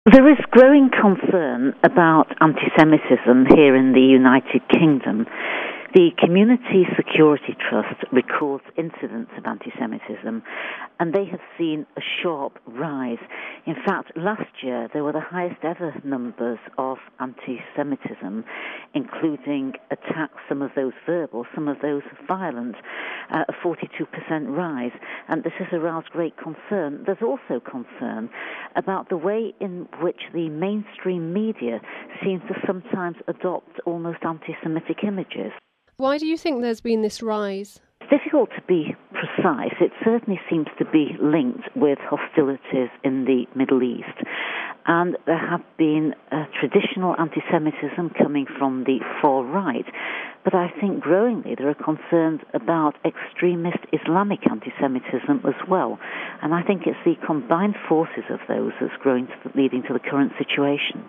There is growing concern about anti-Semitism here in the United Kingdom. The Community Security Trust records incidents of anti-Semitism, and they have seen a sharp rise. In fact, last year there were the highest ever numbers of anti-Semitism, including attacks, some of those verbal, some of those violent, a 42% rise, and this has aroused great concern. There's also concern about the way in which the mainstream media seems to sometimes adopt almost anti-Semitic images. Why do you think there's been this rise? It's difficult to be precise. It certainly seems to be linked with hostilities in the Middle East. And there have been traditional anti-Semitism coming from the far right. But I think growingly there are concerns about extremist Islamic anti-Semitism as well. And I think it's the combined forces of those that's leading to the current situation.